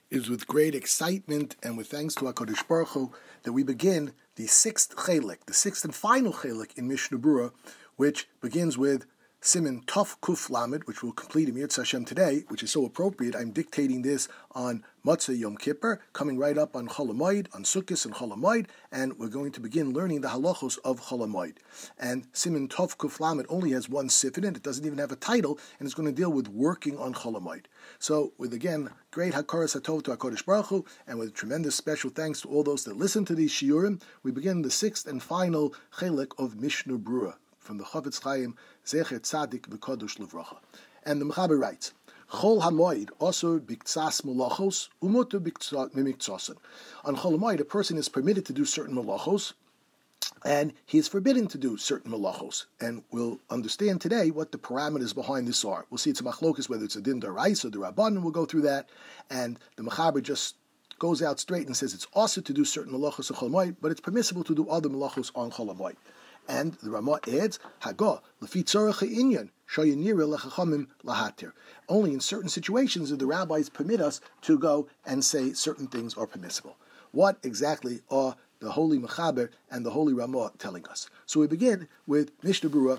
It is with great excitement and with thanks to HaKadosh Baruch Hu that we begin the sixth chelik, the sixth and final chelik in Mishnah Berurah, which begins with Siman Tov Kuf Lamed, which we'll complete in Yirtzeh Hashem today, which is so appropriate. I'm dictating this on Matzah Yom Kippur, coming right up on Chol HaMoed, on Sukkot and Chol HaMoed, and we're going to begin learning the halachos of Chol HaMoed. And Siman Tov Kuf Lamed only has one sif in it. It doesn't even have a title, and it's going to deal with working on Chol HaMoed. So, with again, great Hakaras HaTov to HaKadosh Baruch Hu, and with tremendous special thanks to all those that listen to these shiurim, we begin the sixth and final chelik of Mishnah Berurah, from the Chofetz Chaim, Zecher Tzadik V'Kadosh Livracha. And the Mechaber writes, Chol HaMoed also biktsas malachos umutu mimiktsasen. On Chol HaMoed, a person is permitted to do certain malachos, and he is forbidden to do certain malachos. And we'll understand today what the parameters behind this are. We'll see it's a machlokas, whether it's a din d'oraisa or the rabbanon. We'll go through that. And the Mechaber just goes out straight and says it's also to do certain malachos on Chol HaMoed, but it's permissible to do other malachos on Chol HaMoed. And the Ramah adds, Haga, Lefi Tzorach Inyan, Shoyanira Lechachamim Lahatir. Only in certain situations do the rabbis permit us to go and say certain things are permissible. What exactly are the Holy Mechaber and the Holy Ramah telling us? So we begin with Mishnah Berurah,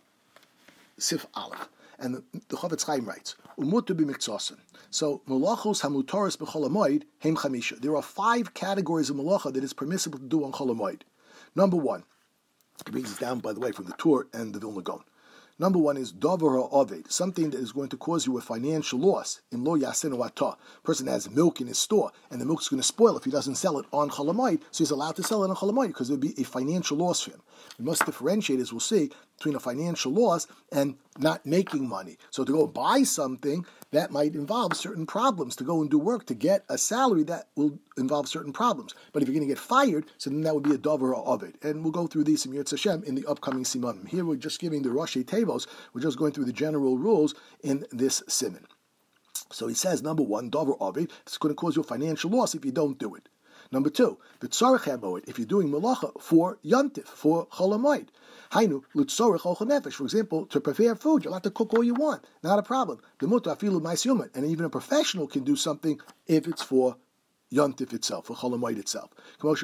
Sif Aleph. And the Chofetz Chaim writes, Umutu b'miktsasen. So, malachos hamutaris b'chol HaMoed heim chamisha. There are 5 categories of malacha that is permissible to do on Chol HaMoed. Number 1, it brings us down, by the way, from the Tur and the Vilna Gaon. Number 1 is davar ha'oved, something that is going to cause you a financial loss. In lo yasenu atah, person has milk in his store, and the milk is going to spoil if he doesn't sell it on Chol HaMoed, so he's allowed to sell it on Chol HaMoed because there would be a financial loss for him. We must differentiate, as we'll see, between a financial loss and not making money. So to go buy something, that might involve certain problems. To go and do work, to get a salary, that will involve certain problems. But if you're going to get fired, so then that would be a davar ha'oved. And we'll go through these in Yirtzeh Hashem in the upcoming simanim. Here we're just giving the Rashi Tevos, we're just going through the general rules in this siman. So he says, number 1, davar ha'oved, it's going to cause you a financial loss if you don't do it. Number 2, v'tzarech ha'moed, if you're doing malacha for yantif, for Chol HaMoed. Hainu, l'tzorech ochel nefesh, for example, to prepare food, you're allowed to cook all you want, not a problem. D'mutar afilu ma'as yoma, and even a professional can do something if it's for yantif itself, for Chol HaMoed itself. We're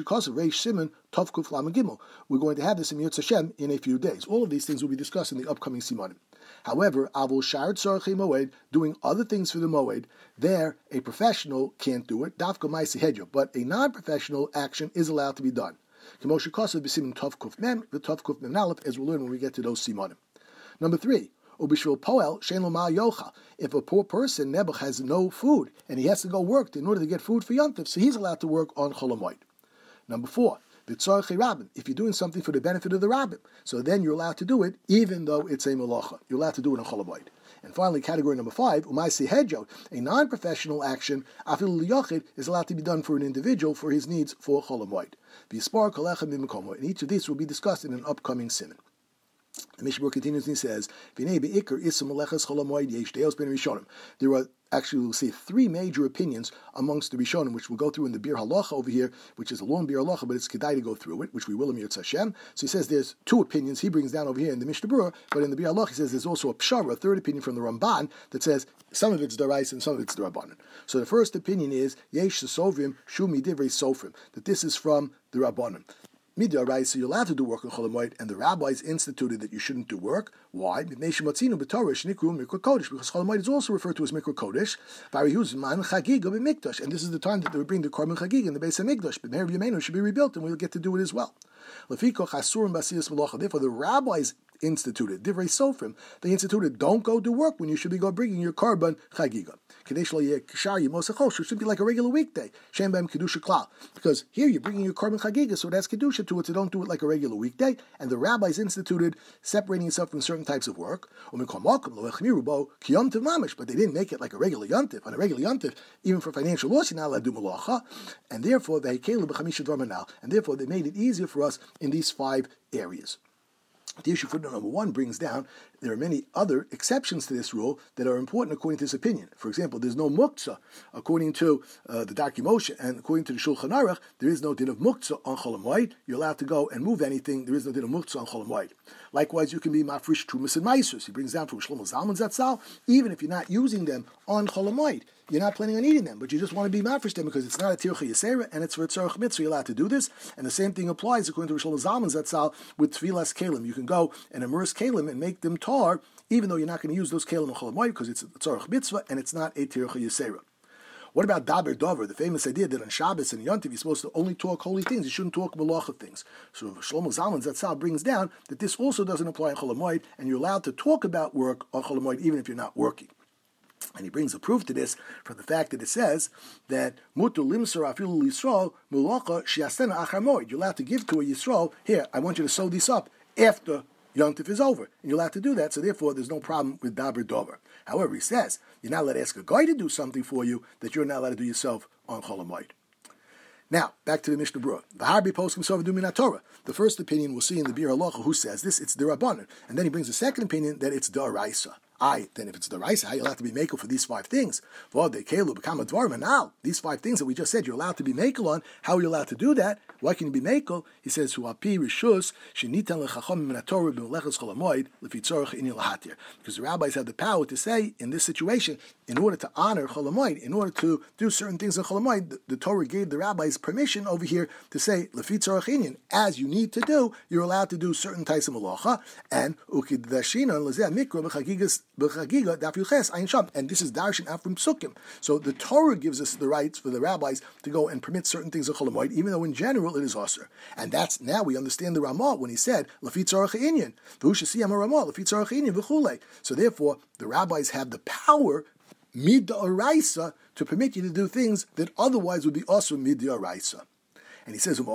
going to have this in Yirtzeh Hashem in a few days. All of these things will be discussed in the upcoming simanim. However, avul shar tzorech moed, doing other things for the moed, there a professional can't do it. Dafka ma'aseh hedya, but a non-professional action is allowed to be done. As we'll learn when we get to those simanim. Number 3, if a poor person, Nebuch, has no food, and he has to go work in order to get food for Yontif, so he's allowed to work on Chol HaMoed. Number 4, if you're doing something for the benefit of the rabbin, so then you're allowed to do it, even though it's a malacha. You're allowed to do it on Chol HaMoed. And finally, category number 5, a non-professional action, is allowed to be done for an individual for his needs for Chol HaMoed. And each of these will be discussed in an upcoming siman. The Mishnah continues and he says, there are actually, we'll see 3 major opinions amongst the Rishonim, which we'll go through in the Bir Halacha over here, which is a long Bir Halacha, but it's kedai to go through it, which we will in Yirtzeh Hashem. So he says there's 2 opinions he brings down over here in the Mishnah Berurah, but in the Bir Halacha he says there's also a pshara, a 3rd opinion from the Ramban, that says some of it's d'oraisa and some of it's d'rabbanan. So the first opinion is, yesh sofrim shu midivrei sofrim, that this is from the Rabbanan. Midoraisa, you're allowed to do work on Chol HaMoed, and the rabbis instituted that you shouldn't do work. Why? Because Chol HaMoed is also referred to as Mikra Kodesh. And this is the time that they would bring the Korban Chagig in the base of Mikdash. But Meir V'Yameinu should be rebuilt, and we'll get to do it as well. Therefore, the rabbis instituted, Divrei Sofrim, they instituted, don't go do work when you should be go bringing your Korban Chagiga. It should be like a regular weekday. Because here you're bringing your Korban Chagiga, so it has Kedusha to it, so don't do it like a regular weekday. And the rabbis instituted separating yourself from certain types of work. But they didn't make it like a regular yontif. On a regular yontif, even for financial loss, you're not allowed to do malacha. And therefore, they made it easier for us in these 5 areas. The issue footnote number 1 brings down there are many other exceptions to this rule that are important according to this opinion. For example, there's no muktzah according to the Darkei Moshe, and according to the Shulchan Aruch, there is no din of muktzah on Chol Hamoed. You're allowed to go and move anything. There is no din of muktzah on Chol Hamoed. Likewise, you can be mafrish trumas and meisus. He brings down from Shlomo Zalman Zatzal, even if you're not using them on Chol Hamoed. You're not planning on eating them, but you just want to be mafresh them because it's not a tircha yisera and it's for a tzarech mitzvah. You're allowed to do this, and the same thing applies according to Shlomo Zalman Zatzal with tfilas kalim. You can go and immerse kalim and make them tar, even though you're not going to use those kalim on Chol Hamoed because it's a tzarech mitzvah and it's not a tircha yisera. What about daber dover, the famous idea that on Shabbos and Yontiv you're supposed to only talk holy things, you shouldn't talk malacha things. So Shlomo Zalman Zatzal brings down that this also doesn't apply on Chol Hamoed, and you're allowed to talk about work on Chol Hamoed even if you're not working. And he brings a proof to this from the fact that it says that mutu limsar afilu Yisrael mulacha shiasena achar moed. You're allowed to give to a Yisrael, here, I want you to sew this up after Yontif is over. And you're allowed to do that, so therefore there's no problem with daber dover. However, he says, you're not allowed to ask a guy to do something for you that you're not allowed to do yourself on Chol Hamoed. Now, back to the Mishnah Berurah. V'harbi poskim sovadim min Torah. The first opinion we'll see in the Bir Halacha who says this, it's D'Rabbanan. And then he brings a second opinion that it's D'Oraisa. Then if it's D'Oraisa, how are you allowed to be makel for these 5 things? Now, these 5 things that we just said you're allowed to be makel on, how are you allowed to do that? Why can you be makel? He says, Huapi Rishus, Shenitan Lechachom min Torah b'Melechas Chol Hamoed, Lefi Tzorach Inyan Lahatir. Because the rabbis have the power to say, in this situation, in order to honor Chol Hamoed, in order to do certain things in Chol Hamoed, the Torah gave the rabbis permission over here to say, Lefi Tzorach Inyan, as you need to do, you're allowed to do certain types of malacha, and Ukidashina Lezeh Mikra B'Chagigas B'Chagiga Daf Yuches Ayin Sham, and this is Darshan out from Psukim. So the Torah gives us the rights for the rabbis to go and permit certain things of Chol Hamoed, even though in general it is Aser. And that's, now we understand the Ramah when he said, Lefi Tzorach Inyan, V'Ushasiyam Ramah, Lefi Tzorach Inyan V'Chulei. So therefore, the rabbis have the power, Mid D'Oraisa, to permit you to do things that otherwise would be also Mid D'Oraisa. And he says, and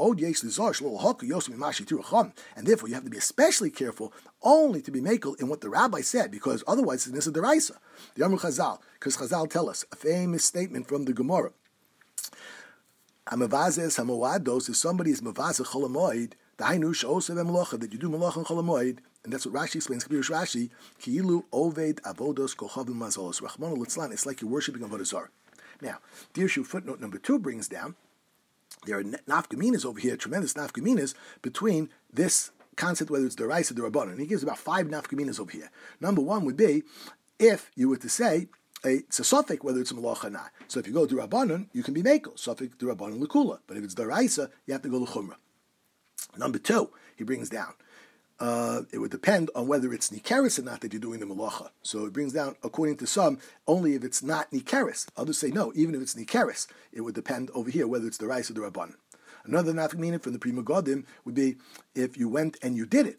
therefore you have to be especially careful only to be makel in what the rabbi said, because otherwise it's a deraisa. The Amr Chazal, because Chazal tell us a famous statement from the Gemara. Amavazes hamoados, if somebody is mavazeh chol hamoed, dahainu she'osev melacha, that you do melacha and chol hamoed, and that's what Rashi explains. Kabirish Rashi, ki'ilu oved avodos kochavim mazolos rachmana litzlan. It's like you're worshiping avodah zarah. Now, Dirshu footnote number 2 brings down, there are nafkaminas over here, tremendous nafkaminas between this concept, whether it's deraisa or derabanan. And he gives about 5 nafkaminas over here. Number 1 would be, if you were to say, it's a suffix whether it's a malacha or not. So if you go to Rabbanon, you can be mekel, suffix to Rabbanon l'kula. But if it's deraisa, you have to go l'chumra. Number 2, he brings down, it would depend on whether it's nikeris or not that you're doing the malacha. So it brings down, according to some, only if it's not nikeris. Others say no, even if it's nikeris, it would depend over here whether it's the or the rabbanon. Another nafkamina from the Pri Megadim would be if you went and you did it.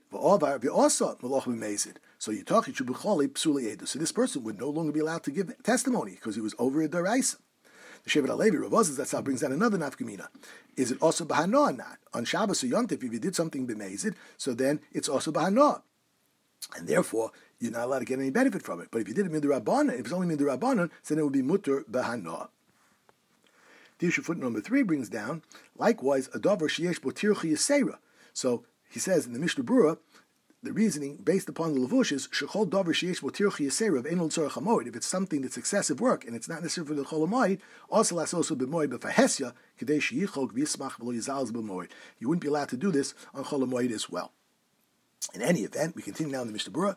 So you talk, so this person would no longer be allowed to give testimony because he was over a deraisa. The Shevet HaLevi, Rav Oz Zatzal brings down another nafkamina. Is it also b'hanoah or not? On Shabbos or Yontif, if you did something b'mezid, so then it's also b'hanoah. And therefore, you're not allowed to get any benefit from it. But if you did it midrabanan, if it's only midrabanan, then it would be mutter b'hanoah. Dirshu footnote number 3 brings down, likewise, a davar sheyesh bo tircha yisera. So he says in the Mishnah Berurah, the reasoning based upon the levush is shechol davar sheyesh bo tircha yisera of enol tzorach hamoed. If it's something that's excessive work and it's not necessary for the chol hamoed, also lasoso b'moed b'fahesya kedei sheyichol v'yismach v'lo yizalz b'moed. You wouldn't be allowed to do this on chol hamoed as well. In any event, we continue now in the Mishnah Berurah.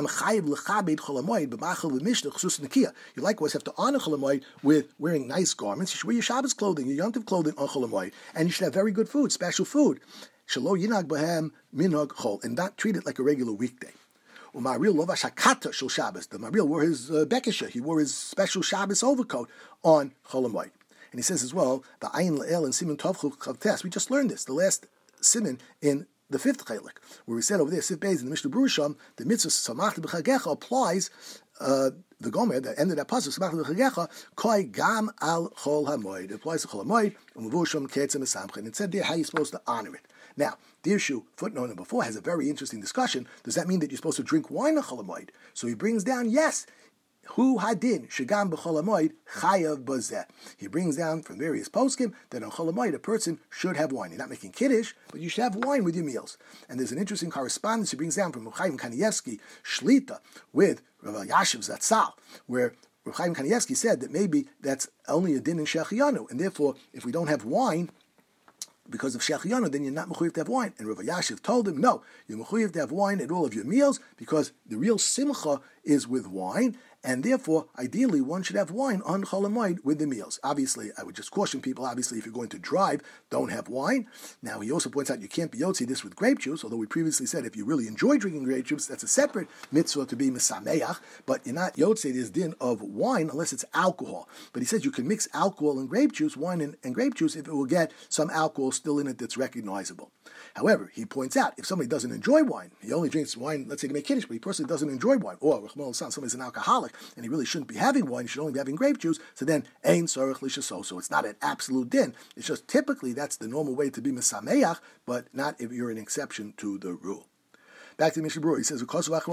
You likewise have to honor Chol Hamoed with wearing nice garments. You should wear your Shabbos clothing, your Yom Tov clothing on Chol Hamoed, and you should have very good food, special food. Shelo yinag b'hem minhag chol, and not treat it like a regular weekday. The Maril wore his bekisha, he wore his special Shabbos overcoat on Chol Hamoed. And he says as well, the Ayin Le'el and Siman Tov Chavtes. We just learned this, the last Siman in the 5th chelik, where we said over there, Sif Beis in the Mishnah Berurah, the mitzvah Samach B'Chagecha applies the Gomer, the end of that pasuk, Samach B'Chagecha, Koi Gam Al Chol Hamoed. It applies to Chol Hamoed, and Mevusham Ketzem Esamchen. And it said there how you're supposed to honor it. Now, Dirshu, footnote number 4, has a very interesting discussion. Does that mean that you're supposed to drink wine on Chol Hamoed? So he brings down, yes, Hu hadin shagam b'chol hamoed chayav bazeh. He brings down from various poskim that on chol hamoed a person should have wine. You're not making kiddush, but you should have wine with your meals. And there's an interesting correspondence he brings down from Reb Chaim Kanievsky Shlita with Rav Yashiv Zatzal, where Reb Chaim Kanievsky said that maybe that's only a din in Shechianu, and therefore if we don't have wine because of Shechianu, then you're not mechuyev to have wine. And Rav Yashiv told him, no, you're mechuyev to have wine at all of your meals because the real simcha is with wine, and therefore, ideally, one should have wine on Chol Hamoed with the meals. Obviously, I would just caution people, obviously, if you're going to drive, don't have wine. Now, he also points out you can't be yotzi this with grape juice, although we previously said if you really enjoy drinking grape juice, that's a separate mitzvah to be mesameach, but you're not yotzi this din of wine unless it's alcohol. But he says you can mix alcohol and grape juice, wine and grape juice, if it will get some alcohol still in it that's recognizable. However, he points out, if somebody doesn't enjoy wine, he only drinks wine, let's say to make kiddush, but he personally doesn't enjoy wine, or somebody's an alcoholic, and he really shouldn't be having wine, he should only be having grape juice, so then, ein sorech lishaso, so it's not an absolute din, it's just typically that's the normal way to be mesameach, but not if you're an exception to the rule. Back to the Mishnah Berurah, he says,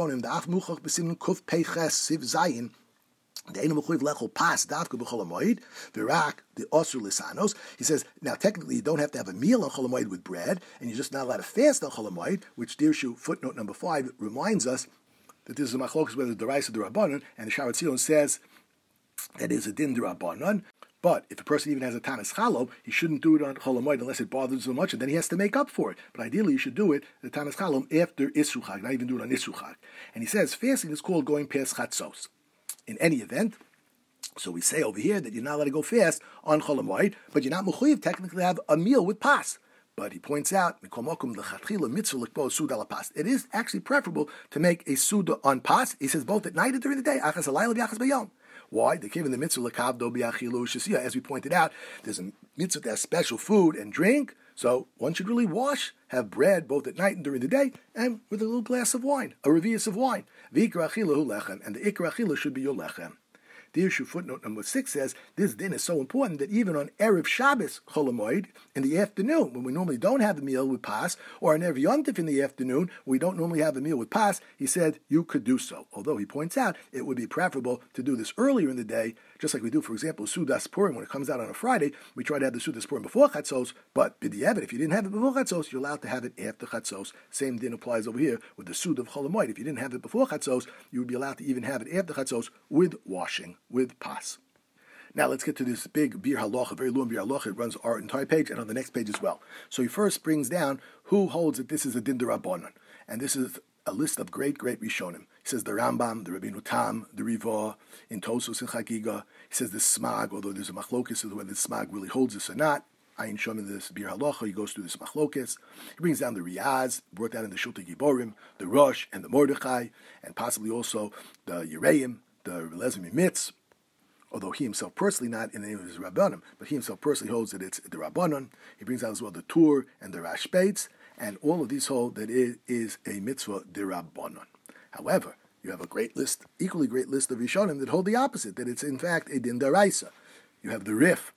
he says, now technically you don't have to have a meal on Chol Hamoed with bread, and you're just not allowed to fast on Chol Hamoed, which Dirshu footnote number 5 reminds us that this is a machlokas whether the Deraisa or the Rabbanon, and the Sharat Zion says that is a din Rabbanon. But if a person even has a Tanis Chalo, he shouldn't do it on Chol Hamoed unless it bothers so much, and then he has to make up for it. But ideally, you should do it, the Tanis Chalo, after Isru Chag, not even do it on Isru Chag. And he says fasting is called going past Chatzos. In any event, so we say over here that you're not allowed to go fast on Chol Hamoed, but you're not mechuyev technically to have a meal with pas. But he points out, it is actually preferable to make a suda on pas. He says both at night and during the day. Why? They came in the mitzvah as we pointed out, there's a mitzvah to have special food and drink, so one should really have bread both at night and during the day, and with a little glass of wine, a revius of wine. And the ikra achila should be your lechem. The issue footnote number 6 says this din is so important that even on Erev Shabbos Chol Hamoed in the afternoon, when we normally don't have a meal with pas, or on Erev Yom Tov in the afternoon, when we don't normally have a meal with pas, he said you could do so. Although he points out it would be preferable to do this earlier in the day, just like we do, for example, Sudas Purim. When it comes out on a Friday, we try to have the Sudas Purim before Chatzos, but b'diavad, if you didn't have it before Chatzos, you're allowed to have it after Chatzos. Same din applies over here with the Sud of Chol Hamoed. If you didn't have it before Chatzos, you would be allowed to even have it after Chatzos with washing, with pas. Now let's get to this big Bir Halacha, very long Bir Halacha. It runs our entire page and on the next page as well. So he first brings down who holds that this is a din d'Rabbanan, and this is a list of great Rishonim. He says the Rambam, the Rabbeinu Tam, the Riva, in Tosos and Chagiga. He says the Smag, although there's a machlokes as to whether the Smag really holds this or not. Ayin Shom in this Bir Halacha, he goes through this machlokes. He brings down the Riyaz, brought down in the Shulti Giborim, the Rosh and the Mordechai, and possibly also the Yereim, the Relezim Mitz. Although he himself personally not in the name of his Rabbanim, but he himself personally holds that it's the Rabbanon. He brings out as well the Tur and the Rashbeitz, and all of these hold that it is a mitzvah d'Rabbanon. However, you have a great list, equally great list of Rishonim that hold the opposite, that it's in fact a din d'Oraisa. You have the Rif,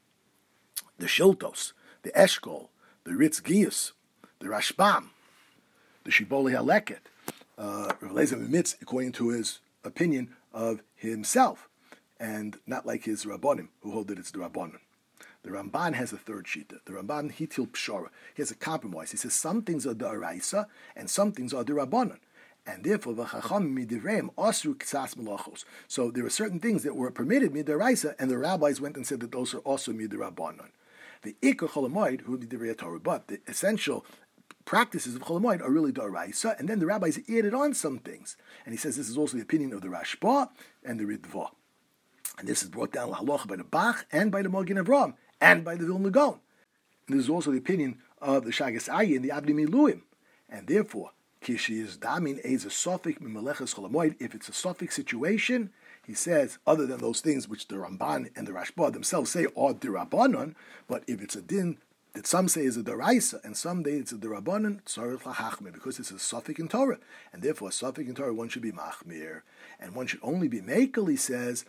the Shiltos, the Eshkol, the Ritz Gius, the Rashbam, the Shiboli Haleket, Rav Eliezer Mitz, according to his opinion of himself, and not like his Rabbanim, who hold that it's the Rabbanon. The Ramban has a third shita. The Ramban hitil pshara. He has a compromise. He says some things are the Araisa and some things are the Rabbanon. And therefore, v'chacham midivreim asru ksas melachos. So there are certain things that were permitted midaraisa, and the rabbis went and said that those are also midrabanan. The ikar Chol Hamoed who divrei Torah, but the essential practices of Chol Hamoed are really daraisa, and then the rabbis added on some things. And he says this is also the opinion of the Rashba and the Ritva. And this is brought down halacha by the Bach and by the Magen Avraham and by the Vilna Gaon. And this is also the opinion of the Shagas Ayi and the Abdi Miluim. And therefore, Kishi is damin is a suffix mimeleches Chol Hamoed. If it's a suffix situation, he says, other than those things which the Ramban and the Rashba themselves say are dirabanan, but if it's a din that some say is a deraisa and some say it's a derabanan, tzarich lahachmir, because it's a suffix in Torah, and therefore a suffix in Torah one should be machmir, and one should only be makel, he says,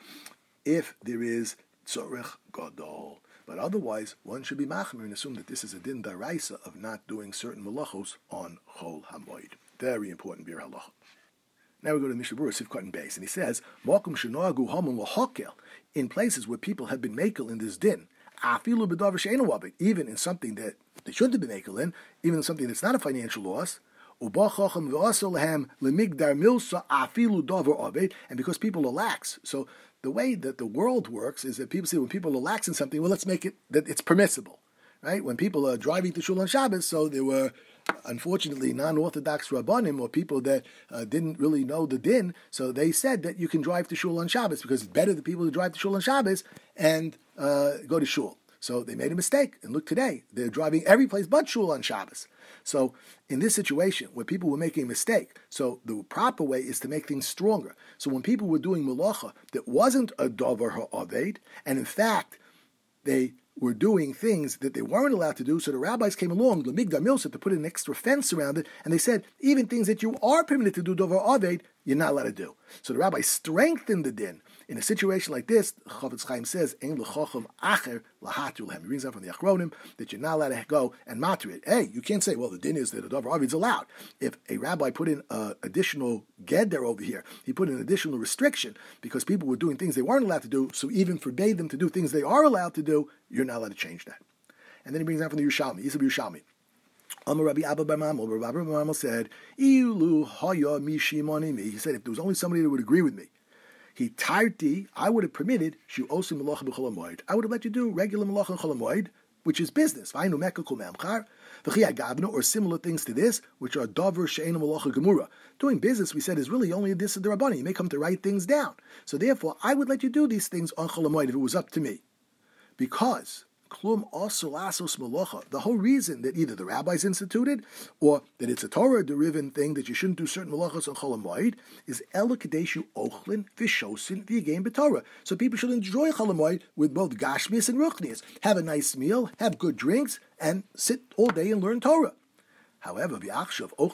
if there is tzorech gadol. But otherwise, one should be machmir and assume that this is a din daraisa of not doing certain malachos on Chol Hamoed. Very important bir halacha. Now we go to Mishnah Berurah, Sif Cotton Base, and he says, Mokum shenagu hamun lahakel, in places where people have been makel in this din, afilu b'davar she'einu wabit, even in something that they shouldn't have been makel in, even in something that's not a financial loss, and because people are lax. So the way that the world works is that people say when people are lax in something, well, let's make it that it's permissible. Right? When people are driving to Shul on Shabbos, so there were, unfortunately, non-Orthodox Rabbanim or people that didn't really know the din, so they said that you can drive to Shul on Shabbos because it's better the people to drive to Shul on Shabbos and go to Shul. So they made a mistake, and look today, they're driving every place but Shul on Shabbos. So in this situation, where people were making a mistake, so the proper way is to make things stronger. So when people were doing malacha that wasn't a davar ha'aved, and in fact, they were doing things that they weren't allowed to do, so the rabbis came along, the Migdal Milsa, to put an extra fence around it, and they said, even things that you are permitted to do davar aved, you're not allowed to do. So the rabbis strengthened the din. In a situation like this, Chofetz Chaim says, Ein l'chochem acher lahatru lehem. He brings out from the Achronim that you're not allowed to go and matri it. Hey, you can't say, well, the din is that the davar aved is allowed. If a rabbi put in additional geder over here, he put in an additional restriction because people were doing things they weren't allowed to do, so even forbade them to do things they are allowed to do, you're not allowed to change that. And then he brings out from the Yerushalmi, Yisab Yerushalmi. Amar Rabbi Abba bar Mamo, Rabbi Abba bar Mamo said, Ilu haya mishimoni mi. He said, if there was only somebody that would agree with me, he tarti, I would have permitted shu osim malacha b'chol hamoed. I would have let you do regular malacha b'chol hamoed, which is business. V'aynu mekkel kol me'amchar, v'chi agavna, or similar things to this, which are davar she'enu malacha gemura. Doing business, we said, is really only this of the Rabbani. You may come to write things down. So therefore, I would let you do these things on chol hamoed if it was up to me, because klum also asos malacha. The whole reason that either the rabbis instituted or that it's a Torah-driven thing that you shouldn't do certain malachas on Chol HaMoed is ela kadeshu ochlin v'shosin v'yagain b'Torah. So people should enjoy Chol HaMoed with both gashmis and ruchnias. Have a nice meal, have good drinks, and sit all day and learn Torah. However, so what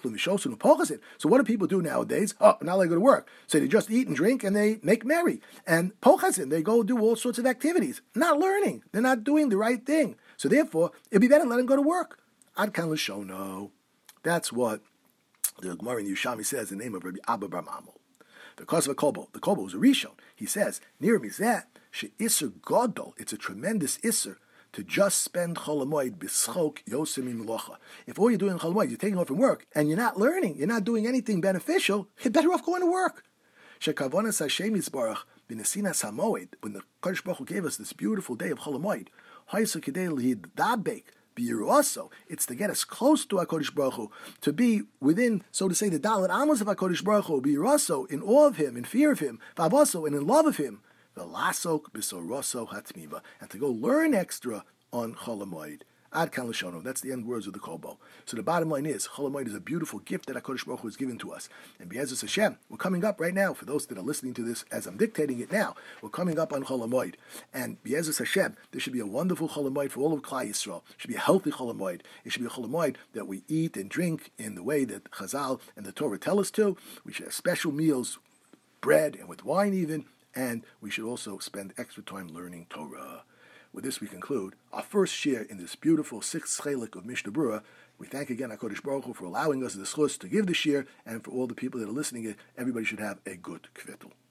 do people do nowadays? Oh, now they go to work. So they just eat and drink and they make merry. And pochasin, they go do all sorts of activities. Not learning. They're not doing the right thing. So therefore, it'd be better to let them go to work. Ad kan l'shono. That's what the Gemara in Yerushalmi says in the name of Rabbi Abba bar Mamo. Because of a kobo. The kobo was a rishon. He says, near mizeh, she isser godol. It's a tremendous isser to just spend Chol HaMoed b'schok yosim imlocha. If all you're doing in Chol HaMoed, you're taking off from work, and you're not learning, you're not doing anything beneficial, you're better off going to work. Shekavonas Hashem Yisbarach b'nesinas HaMoed, when the Kodesh Baruch Hu gave us this beautiful day of Chol HaMoed, ha'isa kedei l'hidabek b'yiruaso, it's to get us close to HaKodesh Baruch Hu, to be within, so to say, the Dalet Amos of HaKodesh Baruch Hu, b'yiruaso, in awe of Him, in fear of Him, v'avaso, and in love of Him, v'lasok b'soroso hatmiva, and to go learn extra on Chol HaMoed. Ad kan l'shono. That's the end words of the Kobo. So the bottom line is, Chol HaMoed is a beautiful gift that HaKadosh Baruch Hu has given to us. And B'ezus Hashem, we're coming up right now, for those that are listening to this as I'm dictating it now, we're coming up on Chol HaMoed. And B'ezus Hashem, there should be a wonderful Chol HaMoed for all of Klal Yisrael. It should be a healthy Chol HaMoed. It should be a Chol HaMoed that we eat and drink in the way that Chazal and the Torah tell us to. We should have special meals, bread and with wine even, and we should also spend extra time learning Torah. With this, we conclude our first share in this beautiful sixth chelik of Mishnah Berurah. We thank again HaKadosh Baruch Hu for allowing us the schus to give the share, and for all the people that are listening, everybody should have a good kvittel.